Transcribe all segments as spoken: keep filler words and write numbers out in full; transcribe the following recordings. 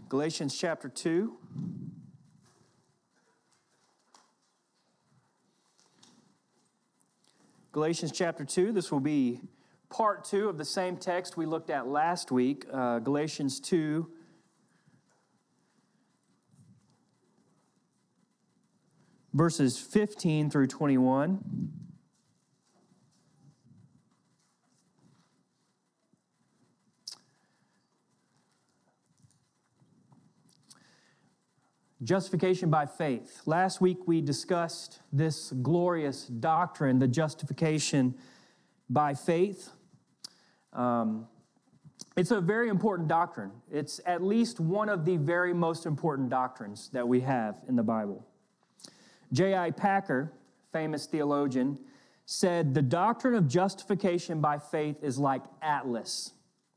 Galatians chapter two. Galatians chapter two, this will be part two of the same text we looked at last week, uh, Galatians two, verses fifteen through twenty-one. Justification by faith. Last week we discussed this glorious doctrine, the justification by faith. Um, it's a very important doctrine. It's at least one of the very most important doctrines that we have in the Bible. J I Packer, famous theologian, said the doctrine of justification by faith is like Atlas.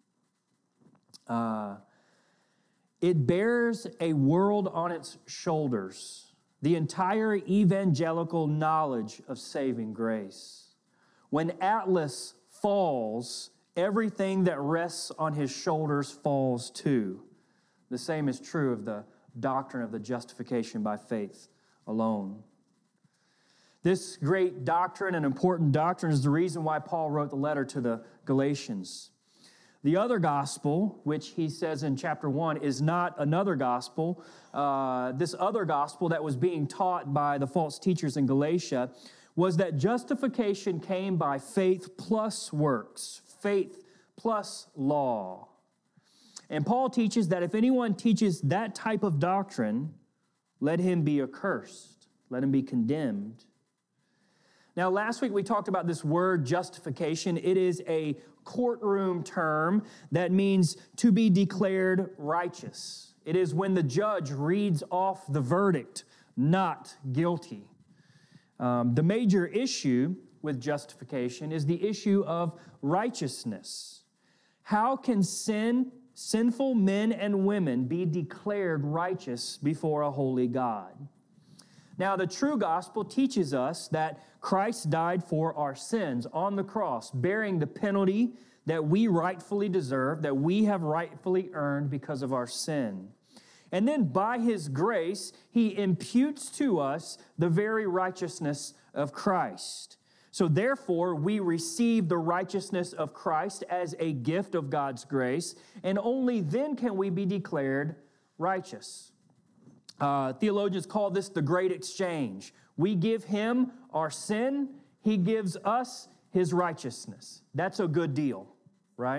Uh, It bears a world on its shoulders, the entire evangelical knowledge of saving grace. When Atlas falls, everything that rests on his shoulders falls too. The same is true of the doctrine of the justification by faith alone. This great doctrine, an important doctrine, is the reason why Paul wrote the letter to the Galatians. The other gospel, which he says in chapter one, is not another gospel. Uh, this other gospel that was being taught by the false teachers in Galatia was that justification came by faith plus works, faith plus law. And Paul teaches that if anyone teaches that type of doctrine, let him be accursed, let him be condemned. Now, last week we talked about this word justification. It is a courtroom term that means to be declared righteous. It is when the judge reads off the verdict, not guilty. Um, the major issue with justification is the issue of righteousness. How can sin, sinful men and women be declared righteous before a holy God? Now, the true gospel teaches us that Christ died for our sins on the cross, bearing the penalty that we rightfully deserve, that we have rightfully earned because of our sin. And then by his grace, he imputes to us the very righteousness of Christ. So therefore, we receive the righteousness of Christ as a gift of God's grace, and only then can we be declared righteous. Uh, theologians call this the great exchange. We give him our sin, he gives us his righteousness. That's a good deal, right?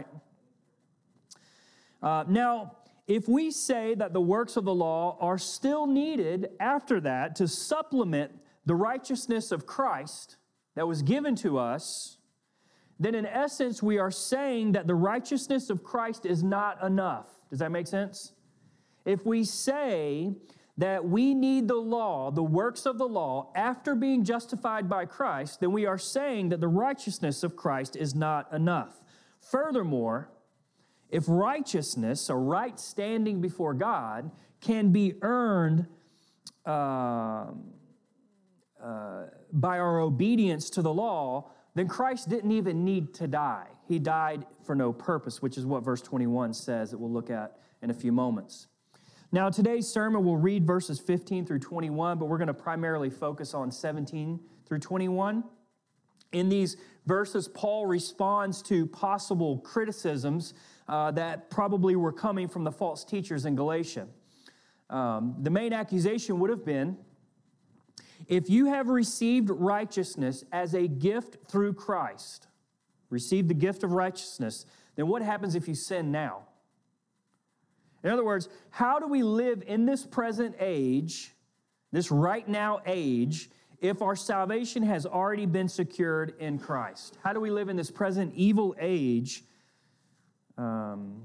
Uh, now, if we say that the works of the law are still needed after that to supplement the righteousness of Christ that was given to us, then in essence we are saying that the righteousness of Christ is not enough. Does that make sense? If we say that we need the law, the works of the law, after being justified by Christ, then we are saying that the righteousness of Christ is not enough. Furthermore, if righteousness, a right standing before God, can be earned uh, uh, by our obedience to the law, then Christ didn't even need to die. He died for no purpose, which is what verse twenty-one says that we'll look at in a few moments. Now, today's sermon, we'll read verses fifteen through twenty-one, but we're going to primarily focus on seventeen through twenty-one. In these verses, Paul responds to possible criticisms uh, that probably were coming from the false teachers in Galatia. Um, the main accusation would have been, if you have received righteousness as a gift through Christ, received the gift of righteousness, then what happens if you sin now? In other words, how do we live in this present age, this right now age, if our salvation has already been secured in Christ? How do we live in this present evil age um,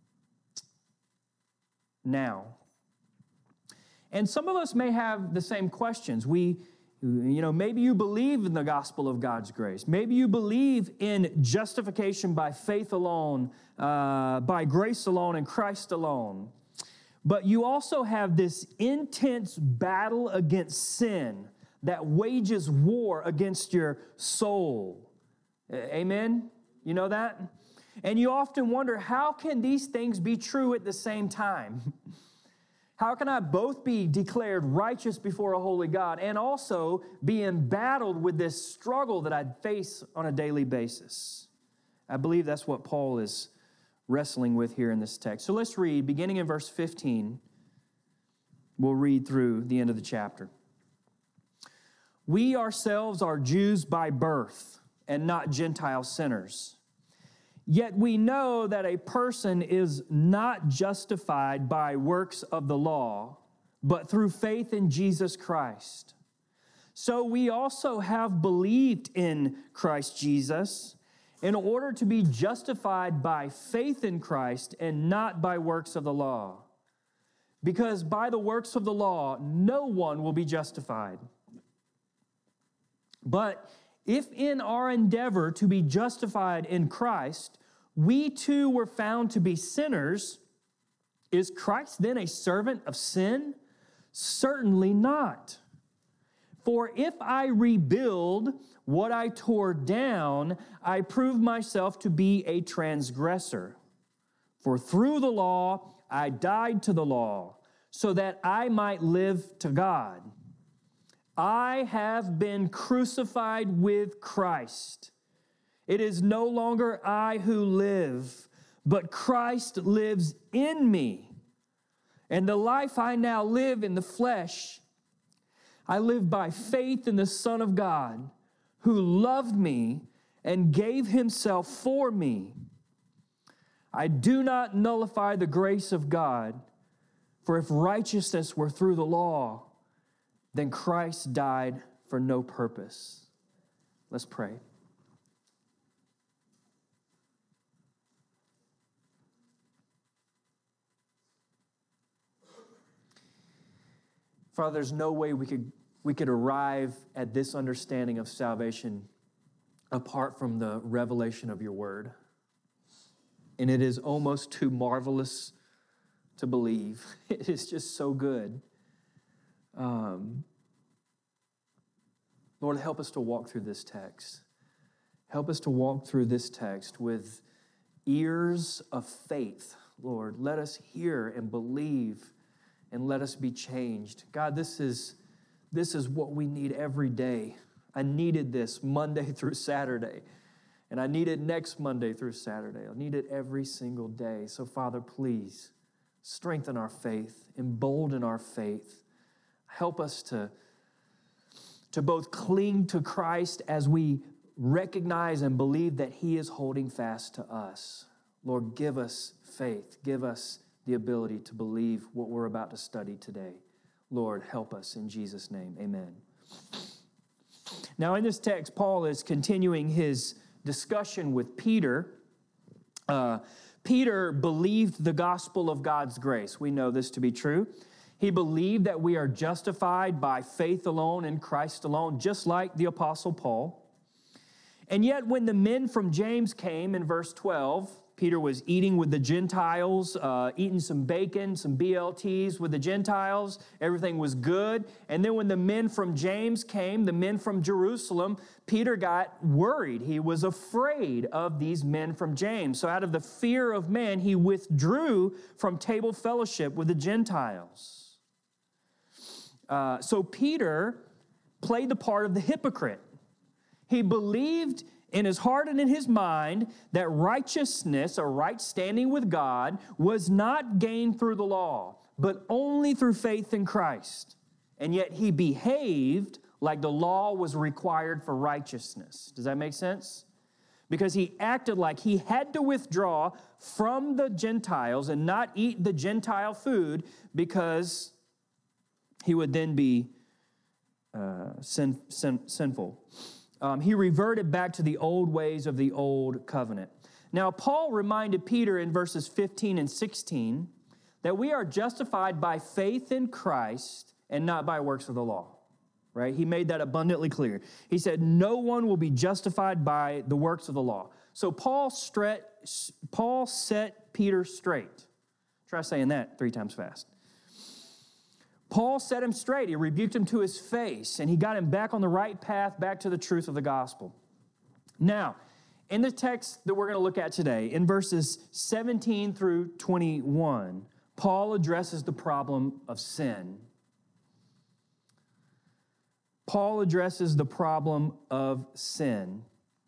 now? And some of us may have the same questions. We, you know, maybe you believe in the gospel of God's grace. Maybe you believe in justification by faith alone, uh, by grace alone, and Christ alone. But you also have this intense battle against sin that wages war against your soul. Amen? You know that? And you often wonder, how can these things be true at the same time? How can I both be declared righteous before a holy God and also be embattled with this struggle that I face on a daily basis? I believe that's what Paul is wrestling with here in this text. So let's read, beginning in verse fifteen. We'll read through the end of the chapter. We ourselves are Jews by birth and not Gentile sinners. Yet we know that a person is not justified by works of the law, but through faith in Jesus Christ. So we also have believed in Christ Jesus in order to be justified by faith in Christ and not by works of the law. Because by the works of the law, no one will be justified. But if in our endeavor to be justified in Christ, we too were found to be sinners, is Christ then a servant of sin? Certainly not. For if I rebuild what I tore down, I prove myself to be a transgressor. For through the law I died to the law, so that I might live to God. I have been crucified with Christ. It is no longer I who live, but Christ lives in me. And the life I now live in the flesh, I live by faith in the Son of God, who loved me and gave himself for me. I do not nullify the grace of God, for if righteousness were through the law, then Christ died for no purpose. Let's pray. Father, there's no way we could, we could arrive at this understanding of salvation apart from the revelation of your word. And it is almost too marvelous to believe. It is just so good. Um, Lord, help us to walk through this text. Help us to walk through this text with ears of faith, Lord. Let us hear and believe, and let us be changed. God, this is, this is what we need every day. I needed this Monday through Saturday, and I need it next Monday through Saturday. I need it every single day. So, Father, please strengthen our faith, embolden our faith. Help us to, to both cling to Christ as we recognize and believe that he is holding fast to us. Lord, give us faith. Give us the ability to believe what we're about to study today. Lord, help us in Jesus' name. Amen. Now, in this text, Paul is continuing his discussion with Peter. Uh, Peter believed the gospel of God's grace. We know this to be true. He believed that we are justified by faith alone in Christ alone, just like the Apostle Paul. And yet when the men from James came in verse twelve, Peter was eating with the Gentiles, uh, eating some bacon, some B L Ts with the Gentiles. Everything was good. And then when the men from James came, the men from Jerusalem, Peter got worried. He was afraid of these men from James. So out of the fear of man, he withdrew from table fellowship with the Gentiles. Uh, so Peter played the part of the hypocrite. He believed in his heart and in his mind that righteousness, or right standing with God, was not gained through the law, but only through faith in Christ. And yet he behaved like the law was required for righteousness. Does that make sense? Because he acted like he had to withdraw from the Gentiles and not eat the Gentile food because he would then be uh, sin, sin, sinful. Um, he reverted back to the old ways of the old covenant. Now, Paul reminded Peter in verses fifteen and sixteen that we are justified by faith in Christ and not by works of the law, right? He made that abundantly clear. He said, no one will be justified by the works of the law. So Paul, stre- Paul set Peter straight. Try saying that three times fast. Paul set him straight. He rebuked him to his face, and he got him back on the right path, back to the truth of the gospel. Now, in the text that we're going to look at today, in verses seventeen through twenty-one, Paul addresses the problem of sin. Paul addresses the problem of sin.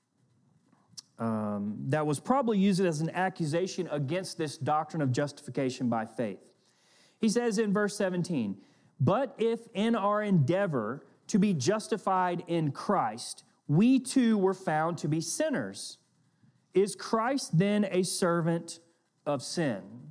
Um, that was probably used as an accusation against this doctrine of justification by faith. He says in verse seventeen, "But if in our endeavor to be justified in Christ, we too were found to be sinners, is Christ then a servant of sin?"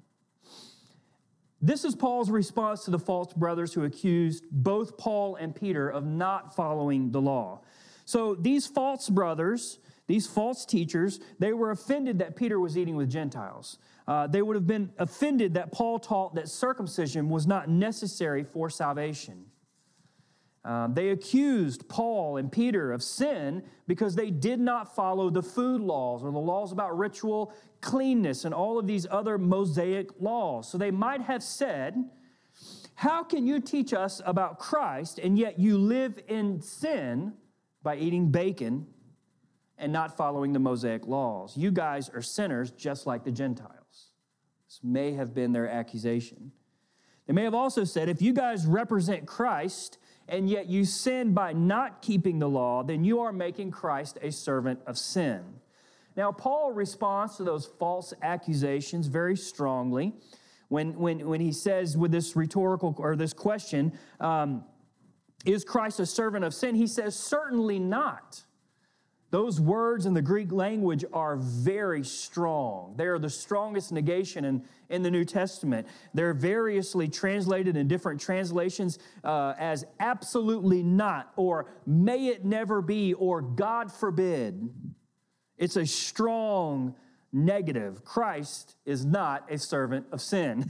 This is Paul's response to the false brothers who accused both Paul and Peter of not following the law. So these false brothers, these false teachers, they were offended that Peter was eating with Gentiles. Uh, they would have been offended that Paul taught that circumcision was not necessary for salvation. Um, they accused Paul and Peter of sin because they did not follow the food laws or the laws about ritual cleanness and all of these other Mosaic laws. So they might have said, "How can you teach us about Christ and yet you live in sin by eating bacon and not following the Mosaic laws? You guys are sinners just like the Gentiles." This may have been their accusation. They may have also said, "If you guys represent Christ and yet you sin by not keeping the law, then you are making Christ a servant of sin." Now, Paul responds to those false accusations very strongly when, when, when he says with this rhetorical, or this question, um, is Christ a servant of sin? He says, certainly not. Those words in the Greek language are very strong. They are the strongest negation in, in the New Testament. They're variously translated in different translations uh, as absolutely not, or may it never be, or God forbid. It's a strong negative. Christ is not a servant of sin.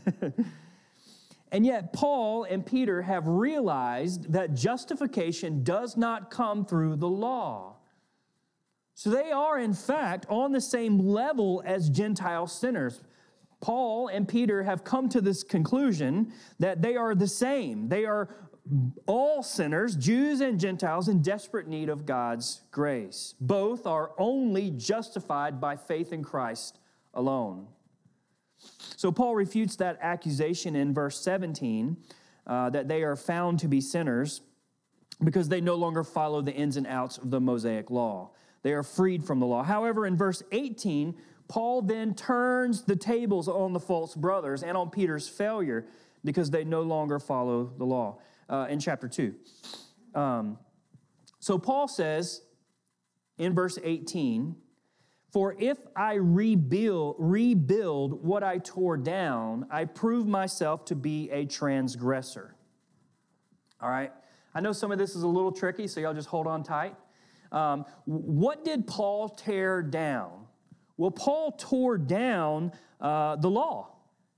And yet Paul and Peter have realized that justification does not come through the law. So they are, in fact, on the same level as Gentile sinners. Paul and Peter have come to this conclusion that they are the same. They are all sinners, Jews and Gentiles, in desperate need of God's grace. Both are only justified by faith in Christ alone. So Paul refutes that accusation in verse seventeen, uh, that they are found to be sinners because they no longer follow the ins and outs of the Mosaic law. They are freed from the law. However, in verse eighteen, Paul then turns the tables on the false brothers and on Peter's failure because they no longer follow the law uh, in chapter two. Um, so Paul says in verse eighteen, "For if I rebuild, rebuild what I tore down, I prove myself to be a transgressor." All right? I know some of this is a little tricky, so y'all just hold on tight. Um, what did Paul tear down? Well, Paul tore down uh, the law.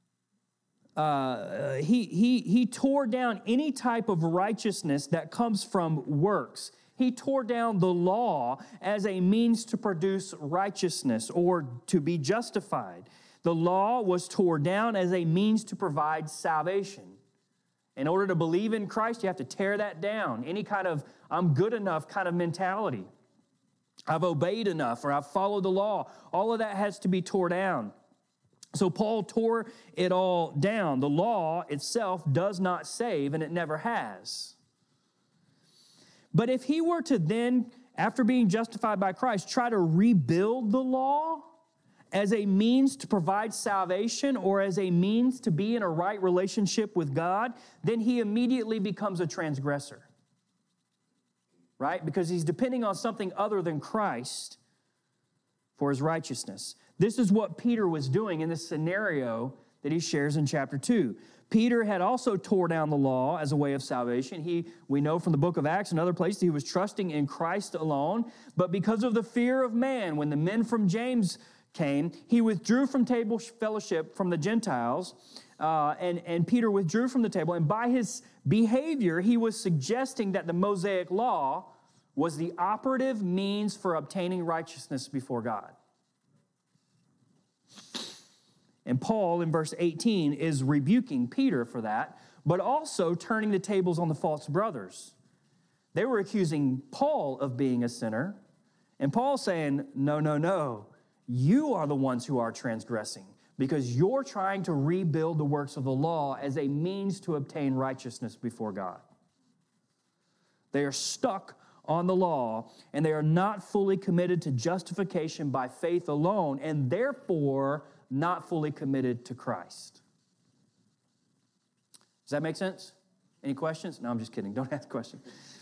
Uh, he, he, he tore down any type of righteousness that comes from works. He tore down the law as a means to produce righteousness or to be justified. The law was torn down as a means to provide salvation. In order to believe in Christ, you have to tear that down. Any kind of "I'm good enough" kind of mentality. I've obeyed enough, or I've followed the law. All of that has to be torn down. So Paul tore it all down. The law itself does not save, and it never has. But if he were to then, after being justified by Christ, try to rebuild the law as a means to provide salvation or as a means to be in a right relationship with God, then he immediately becomes a transgressor. Right? Because he's depending on something other than Christ for his righteousness. This is what Peter was doing in this scenario that he shares in chapter two. Peter had also tore down the law as a way of salvation. He, we know from the book of Acts and other places, he was trusting in Christ alone. But because of the fear of man, when the men from James came, he withdrew from table fellowship from the Gentiles, uh, and, and Peter withdrew from the table. And by his behavior, he was suggesting that the Mosaic law was the operative means for obtaining righteousness before God. And Paul, in verse eighteen, is rebuking Peter for that, but also turning the tables on the false brothers. They were accusing Paul of being a sinner, and Paul saying, no, no, no, you are the ones who are transgressing, because you're trying to rebuild the works of the law as a means to obtain righteousness before God. They are stuck on the law, and they are not fully committed to justification by faith alone, and therefore not fully committed to Christ. Does that make sense? Any questions? No, I'm just kidding. Don't ask questions.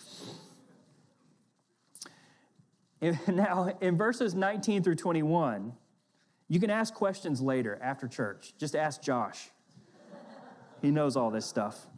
Now, in verses nineteen through twenty-one, you can ask questions later after church. Just ask Josh. He knows all this stuff.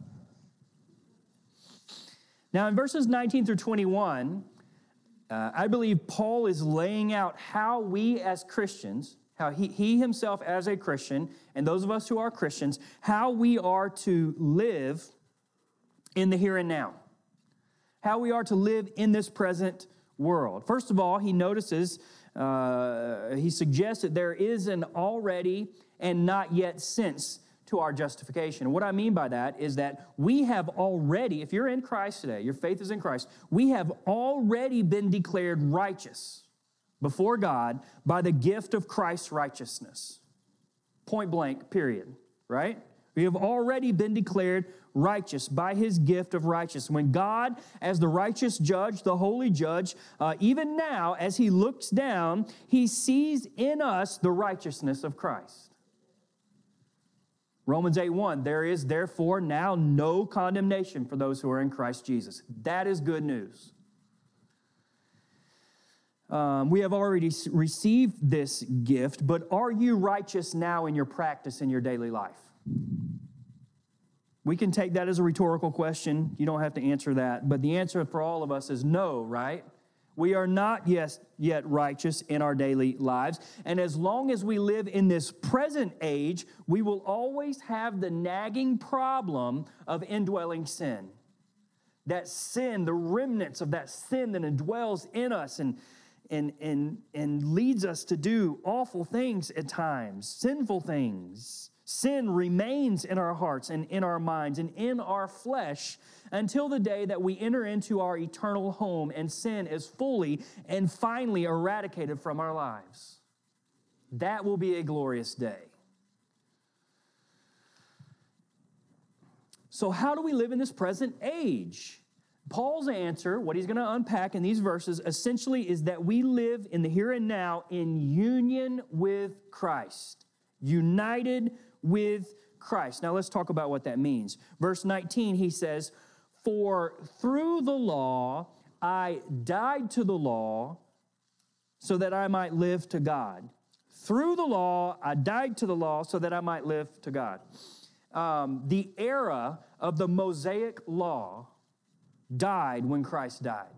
Now, in verses nineteen through twenty-one, uh, I believe Paul is laying out how we as Christians, how he, he himself as a Christian, and those of us who are Christians, how we are to live in the here and now, how we are to live in this present world. First of all, he notices, uh, he suggests that there is an already and not yet since to our justification. What I mean by that is that we have already, if you're in Christ today, your faith is in Christ, we have already been declared righteous before God by the gift of Christ's righteousness. Point blank, period, right? We have already been declared righteous by his gift of righteousness. When God, as the righteous judge, the holy judge, uh, even now, as he looks down, he sees in us the righteousness of Christ. Romans eight one, there is therefore now no condemnation for those who are in Christ Jesus. That is good news. Um, we have already received this gift, but are you righteous now in your practice in your daily life? We can take that as a rhetorical question. You don't have to answer that, but the answer for all of us is no, right? We are not yet, yet righteous in our daily lives. And as long as we live in this present age, we will always have the nagging problem of indwelling sin. That sin, the remnants of that sin that indwells in us and, and, and, and leads us to do awful things at times, sinful things. Sin remains in our hearts and in our minds and in our flesh until the day that we enter into our eternal home and sin is fully and finally eradicated from our lives. That will be a glorious day. So how do we live in this present age? Paul's answer, what he's going to unpack in these verses, essentially is that we live in the here and now in union with Christ, united with Christ. Now let's talk about what that means. Verse nineteen, he says, "For through the law I died to the law so that I might live to God." Through the law I died to the law so that I might live to God. Um, the era of the Mosaic law died when Christ died.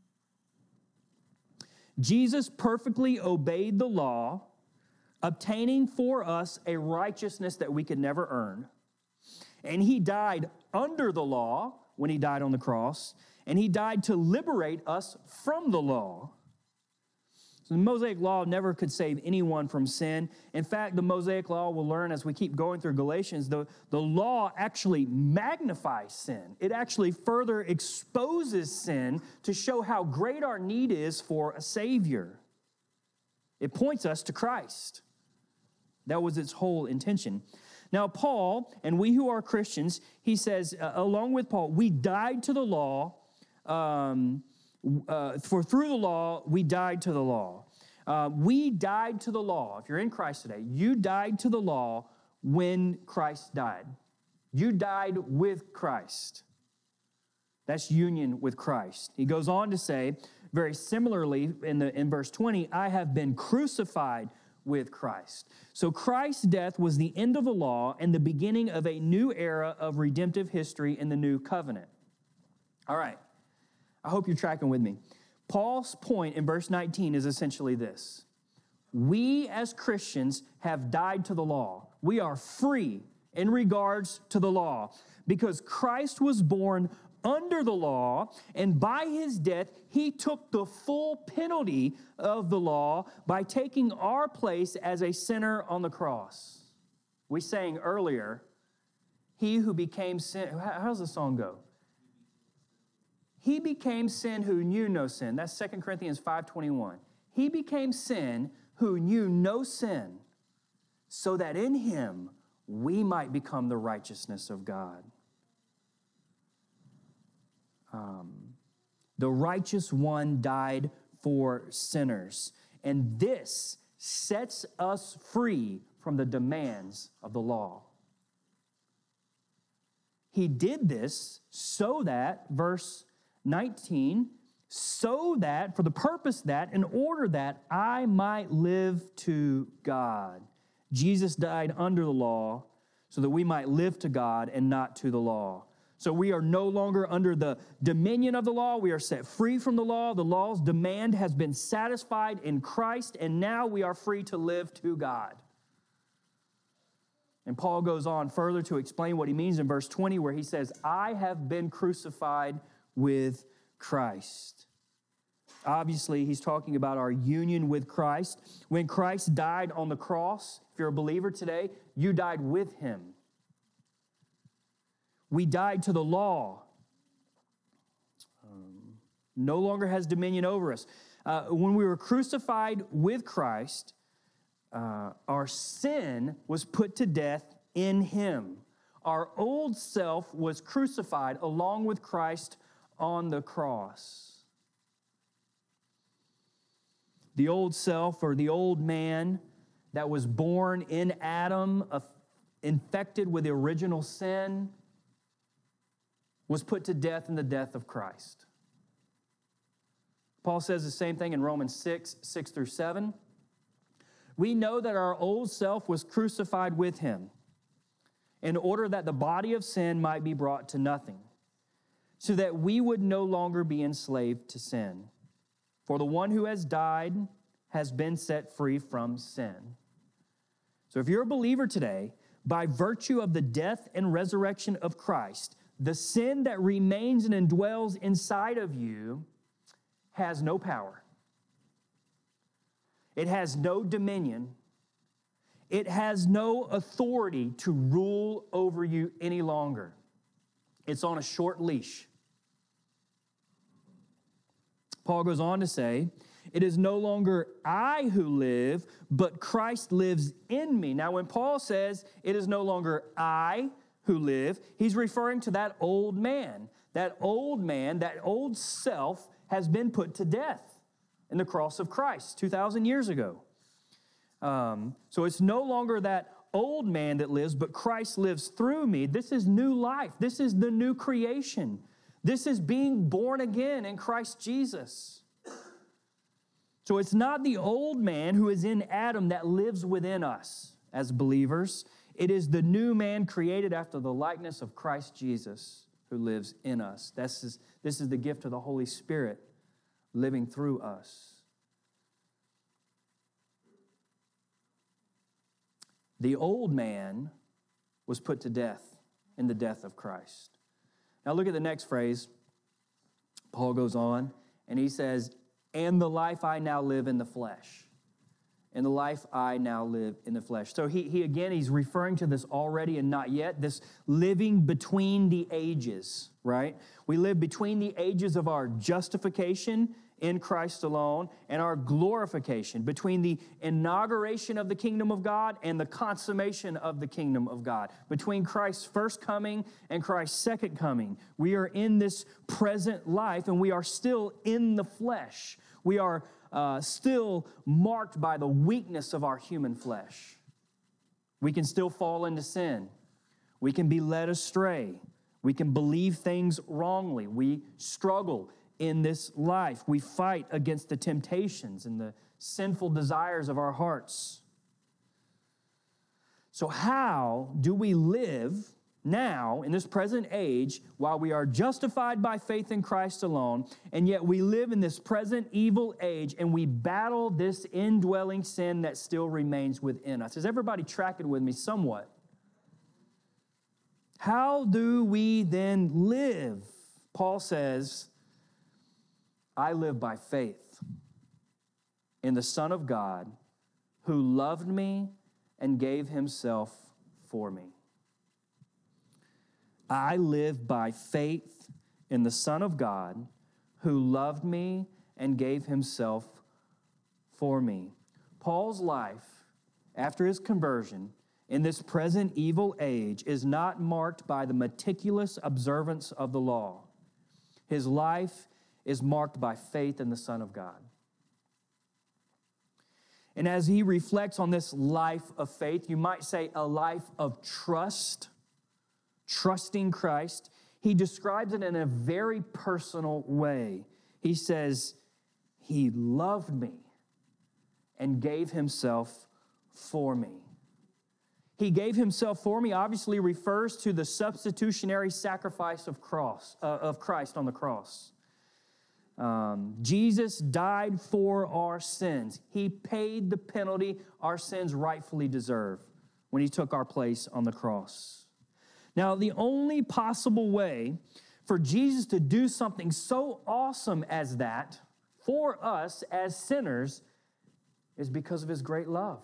Jesus perfectly obeyed the law, obtaining for us a righteousness that we could never earn. And he died under the law when he died on the cross, and he died to liberate us from the law. So the Mosaic law never could save anyone from sin. In fact, the Mosaic law, we'll learn as we keep going through Galatians, the, the law actually magnifies sin. It actually further exposes sin to show how great our need is for a Savior. It points us to Christ. That was its whole intention. Now, Paul, and we who are Christians, he says, uh, along with Paul, we died to the law, um, uh, for through the law, we died to the law. Uh, we died to the law. If you're in Christ today, you died to the law when Christ died. You died with Christ. That's union with Christ. He goes on to say, very similarly, in, the, in verse twenty, I have been crucified with Christ. So Christ's death was the end of the law and the beginning of a new era of redemptive history in the new covenant. All right. I hope you're tracking with me. Paul's point in verse nineteen is essentially this. We as Christians have died to the law. We are free in regards to the law because Christ was born under the law, and by his death, he took the full penalty of the law by taking our place as a sinner on the cross. We sang earlier, he who became sin. How does the song go? He became sin who knew no sin. That's Second Corinthians five twenty-one. He became sin who knew no sin, so that in him we might become the righteousness of God. Um, the righteous one died for sinners, and this sets us free from the demands of the law. He did this so that, verse nineteen, so that, for the purpose that, in order that I might live to God. Jesus died under the law so that we might live to God and not to the law. So we are no longer under the dominion of the law. We are set free from the law. The law's demand has been satisfied in Christ, and now we are free to live to God. And Paul goes on further to explain what he means in verse twenty, where he says, I have been crucified with Christ. Obviously, he's talking about our union with Christ. When Christ died on the cross, if you're a believer today, you died with him. We died to the law. Um, no longer has dominion over us. Uh, when we were crucified with Christ, uh, our sin was put to death in him. Our old self was crucified along with Christ on the cross. The old self, or the old man that was born in Adam, uh, infected with the original sin, was put to death in the death of Christ. Paul says the same thing in Romans six, six through seven. We know that our old self was crucified with him in order that the body of sin might be brought to nothing, so that we would no longer be enslaved to sin. For the one who has died has been set free from sin. So if you're a believer today, by virtue of the death and resurrection of Christ, the sin that remains and indwells inside of you has no power. It has no dominion. It has no authority to rule over you any longer. It's on a short leash. Paul goes on to say, it is no longer I who live, but Christ lives in me. Now, when Paul says it is no longer I who live, he's referring to that old man. That old man, that old self has been put to death in the cross of Christ two thousand years ago. Um, so it's no longer that old man that lives, but Christ lives through me. This is new life. This is the new creation. This is being born again in Christ Jesus. So it's not the old man who is in Adam that lives within us as believers. It is the new man created after the likeness of Christ Jesus who lives in us. This is, this is the gift of the Holy Spirit living through us. The old man was put to death in the death of Christ. Now look at the next phrase. Paul goes on, and he says, and the life I now live in the flesh. And the life I now live in the flesh. So he, he again, he's referring to this already and not yet, this living between the ages, right? We live between the ages of our justification in Christ alone and our glorification, between the inauguration of the kingdom of God and the consummation of the kingdom of God. Between Christ's first coming and Christ's second coming, we are in this present life and we are still in the flesh. We are uh, still marked by the weakness of our human flesh. We can still fall into sin. We can be led astray. We can believe things wrongly. We struggle in this life. We fight against the temptations and the sinful desires of our hearts. So how do we live now in this present age while we are justified by faith in Christ alone, and yet we live in this present evil age and we battle this indwelling sin that still remains within us? Is everybody tracking with me somewhat? How do we then live? Paul says, I live by faith in the Son of God who loved me and gave himself for me. I live by faith in the Son of God who loved me and gave himself for me. Paul's life after his conversion in this present evil age is not marked by the meticulous observance of the law. His life is marked by faith in the Son of God. And as he reflects on this life of faith, you might say a life of trust, trusting Christ, he describes it in a very personal way. He says, he loved me and gave himself for me. He gave himself for me obviously refers to the substitutionary sacrifice of cross uh, of Christ on the cross. Um, Jesus died for our sins. He paid the penalty our sins rightfully deserve when he took our place on the cross. Now, the only possible way for Jesus to do something so awesome as that for us as sinners is because of his great love.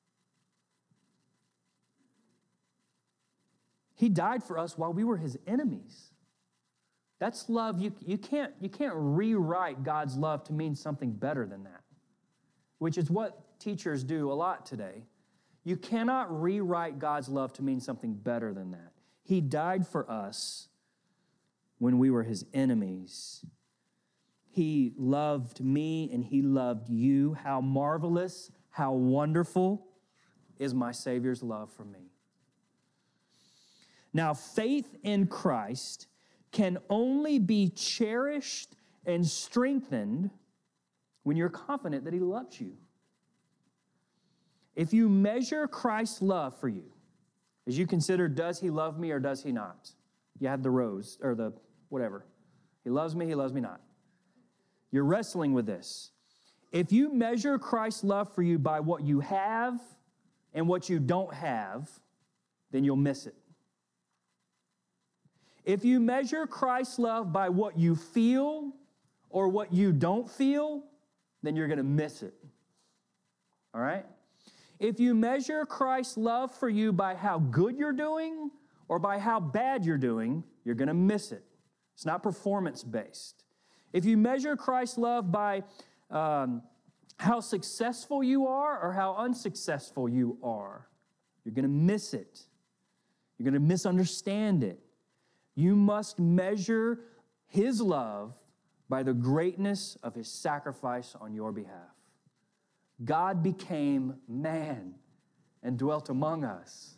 He died for us while we were his enemies. That's love. You, you, can't, you can't rewrite God's love to mean something better than that, which is what teachers do a lot today. You cannot rewrite God's love to mean something better than that. He died for us when we were his enemies. He loved me and he loved you. How marvelous, how wonderful is my Savior's love for me. Now, faith in Christ can only be cherished and strengthened when you're confident that he loves you. If you measure Christ's love for you, as you consider, does he love me or does he not? You have the rose, or the whatever. He loves me, he loves me not. You're wrestling with this. If you measure Christ's love for you by what you have and what you don't have, then you'll miss it. If you measure Christ's love by what you feel or what you don't feel, then you're going to miss it. All right? If you measure Christ's love for you by how good you're doing or by how bad you're doing, you're going to miss it. It's not performance-based. If you measure Christ's love by um, how successful you are or how unsuccessful you are, you're going to miss it. You're going to misunderstand it. You must measure his love by the greatness of his sacrifice on your behalf. God became man and dwelt among us,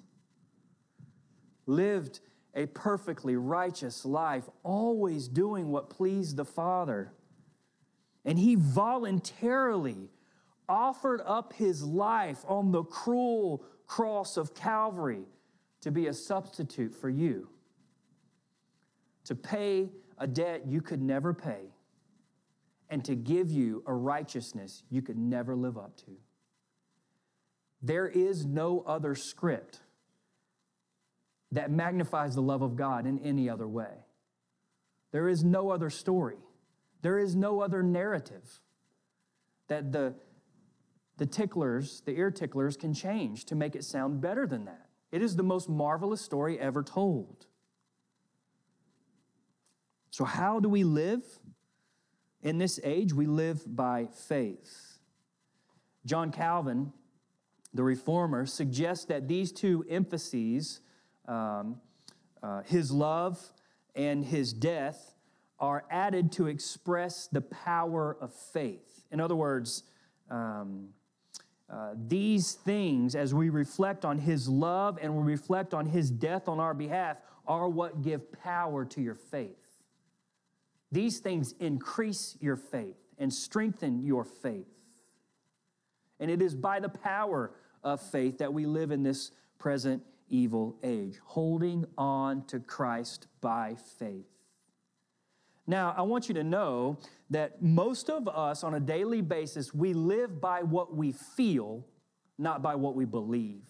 lived a perfectly righteous life, always doing what pleased the Father. And he voluntarily offered up his life on the cruel cross of Calvary to be a substitute for you, to pay a debt you could never pay, and to give you a righteousness you could never live up to. There is no other script that magnifies the love of God in any other way. There is no other story. There is no other narrative that the, the ticklers, the ear ticklers can change to make it sound better than that. It is the most marvelous story ever told. So how do we live? In this age, we live by faith. John Calvin, the reformer, suggests that these two emphases, um, uh, his love and his death, are added to express the power of faith. In other words, um, uh, these things, as we reflect on his love and we reflect on his death on our behalf, are what give power to your faith. These things increase your faith and strengthen your faith. And it is by the power of faith that we live in this present evil age, holding on to Christ by faith. Now, I want you to know that most of us on a daily basis, we live by what we feel, not by what we believe.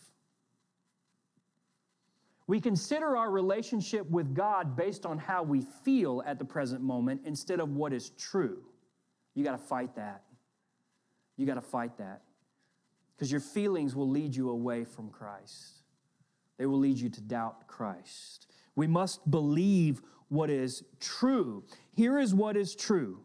We consider our relationship with God based on how we feel at the present moment instead of what is true. You got to fight that. You got to fight that. Because your feelings will lead you away from Christ. They will lead you to doubt Christ. We must believe what is true. Here is what is true.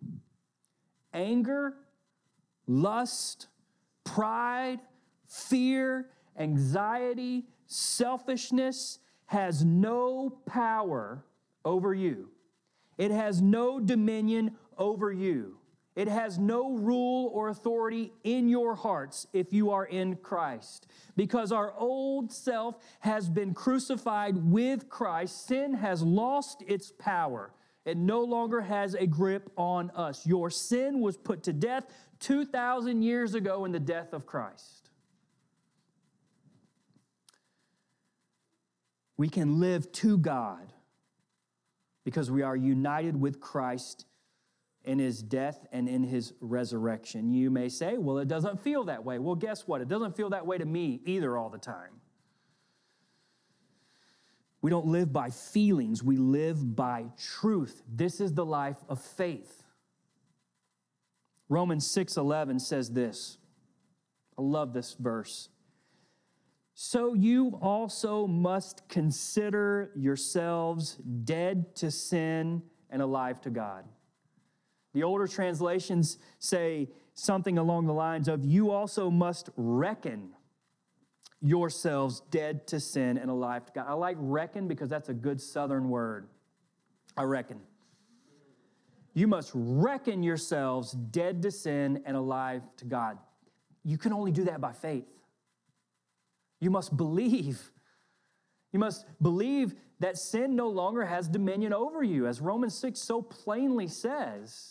Anger, lust, pride, fear, anxiety, selfishness has no power over you. It has no dominion over you. It has no rule or authority in your hearts if you are in Christ. Because our old self has been crucified with Christ, sin has lost its power. It no longer has a grip on us. Your sin was put to death two thousand years ago in the death of Christ. We can live to God because we are united with Christ in his death and in his resurrection. You may say, well, it doesn't feel that way. Well, guess what? It doesn't feel that way to me either all the time. We don't live by feelings. We live by truth. This is the life of faith. Romans six eleven says this. I love this verse. So you also must consider yourselves dead to sin and alive to God. The older translations say something along the lines of, you also must reckon yourselves dead to sin and alive to God. I like reckon because that's a good Southern word. I reckon. You must reckon yourselves dead to sin and alive to God. You can only do that by faith. You must believe. You must believe that sin no longer has dominion over you, as Romans six so plainly says.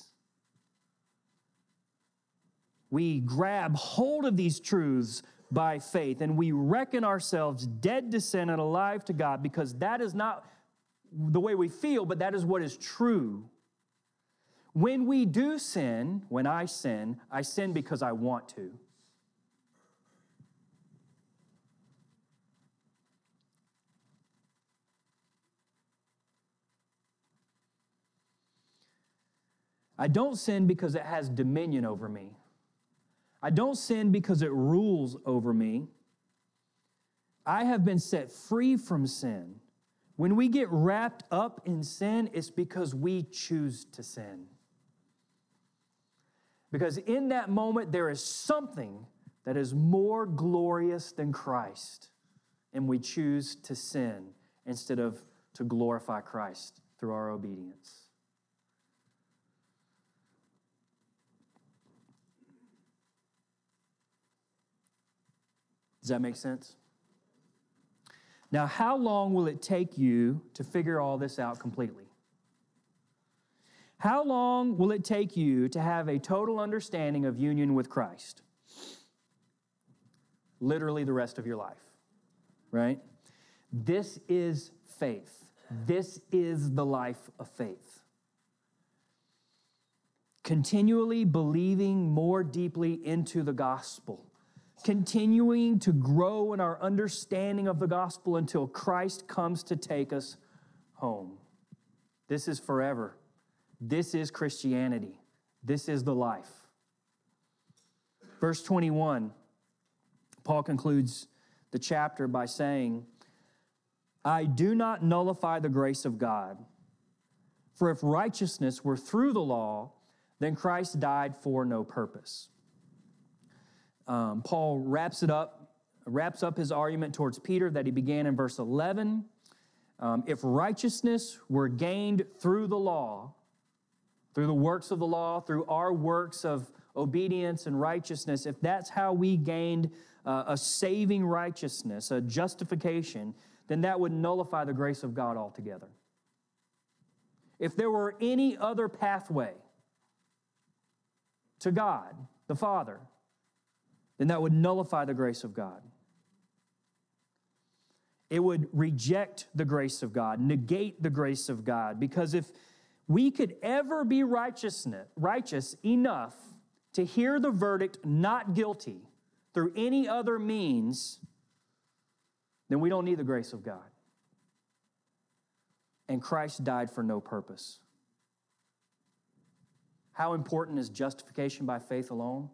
We grab hold of these truths by faith, and we reckon ourselves dead to sin and alive to God, because that is not the way we feel, but that is what is true. When we do sin, when I sin, I sin because I want to. I don't sin because it has dominion over me. I don't sin because it rules over me. I have been set free from sin. When we get wrapped up in sin, it's because we choose to sin. Because in that moment, there is something that is more glorious than Christ, and we choose to sin instead of to glorify Christ through our obedience. Does that make sense? Now, how long will it take you to figure all this out completely? How long will it take you to have a total understanding of union with Christ? Literally the rest of your life, right? This is faith. This is the life of faith. Continually believing more deeply into the gospel. Continuing to grow in our understanding of the gospel until Christ comes to take us home. This is forever. This is Christianity. This is the life. Verse twenty-one, Paul concludes the chapter by saying, I do not nullify the grace of God, for if righteousness were through the law, then Christ died for no purpose. Um, Paul wraps it up, wraps up his argument towards Peter that he began in verse eleven. Um, if righteousness were gained through the law, through the works of the law, through our works of obedience and righteousness, if that's how we gained uh, a saving righteousness, a justification, then that would nullify the grace of God altogether. If there were any other pathway to God, the Father, then that would nullify the grace of God. It would reject the grace of God, negate the grace of God, because if we could ever be righteous enough to hear the verdict not guilty through any other means, then we don't need the grace of God. And Christ died for no purpose. How important is justification by faith alone?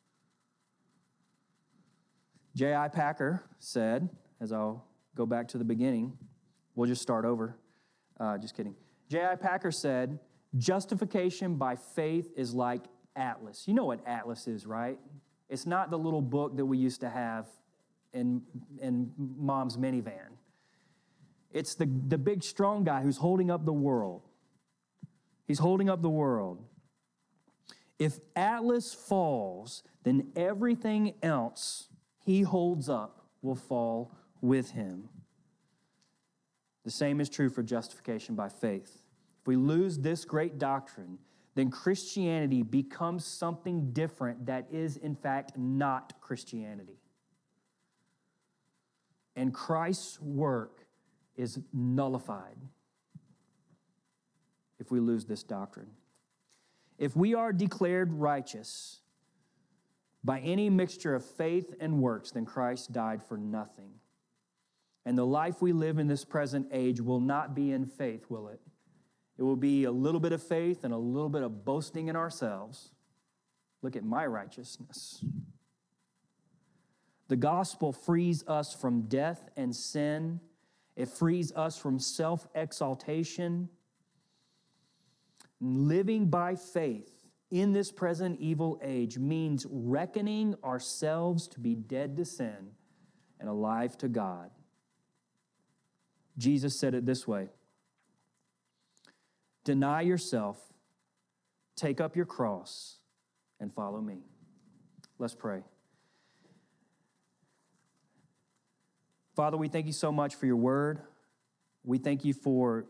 J I Packer said, as I'll go back to the beginning, we'll just start over. Uh, just kidding. J I Packer said, justification by faith is like Atlas. You know what Atlas is, right? It's not the little book that we used to have in, in mom's minivan. It's the, the big, strong guy who's holding up the world. He's holding up the world. If Atlas falls, then everything else he holds up will fall with him. The same is true for justification by faith. If we lose this great doctrine, then Christianity becomes something different that is, in fact, not Christianity. And Christ's work is nullified if we lose this doctrine. If we are declared righteous by any mixture of faith and works, then Christ died for nothing. And the life we live in this present age will not be in faith, will it? It will be a little bit of faith and a little bit of boasting in ourselves. Look at my righteousness. The gospel frees us from death and sin. It frees us from self-exaltation. Living by faith in this present evil age means reckoning ourselves to be dead to sin and alive to God. Jesus said it this way: deny yourself, take up your cross, and follow me. Let's pray. Father, we thank you so much for your word. We thank you for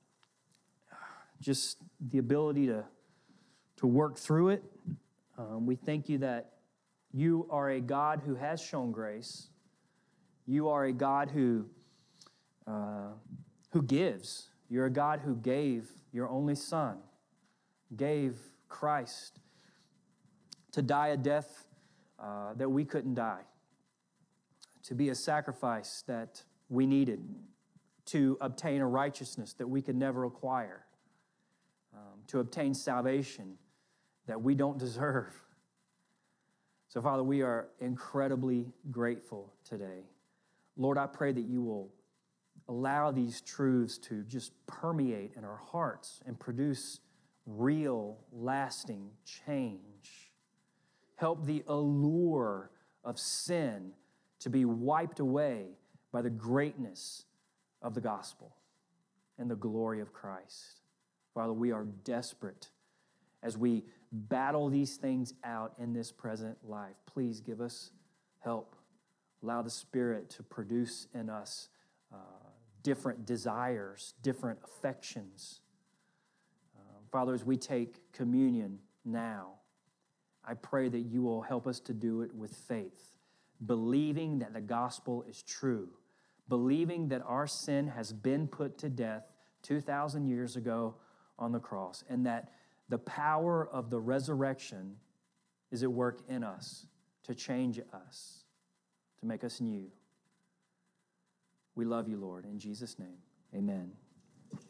just the ability to, to work through it. Um, we thank you that you are a God who has shown grace. You are a God who, uh, who gives. You're a God who gave your only Son, gave Christ to die a death uh, that we couldn't die, to be a sacrifice that we needed, to obtain a righteousness that we could never acquire, um, to obtain salvation that we don't deserve. So, Father, we are incredibly grateful today. Lord, I pray that you will allow these truths to just permeate in our hearts and produce real, lasting change. Help the allure of sin to be wiped away by the greatness of the gospel and the glory of Christ. Father, we are desperate as we battle these things out in this present life. Please give us help. Allow the Spirit to produce in us uh, different desires, different affections. Uh, Father, as we take communion now, I pray that you will help us to do it with faith, believing that the gospel is true, believing that our sin has been put to death two thousand years ago on the cross, and that the power of the resurrection is at work in us to change us, to make us new. We love you, Lord. In Jesus' name, amen.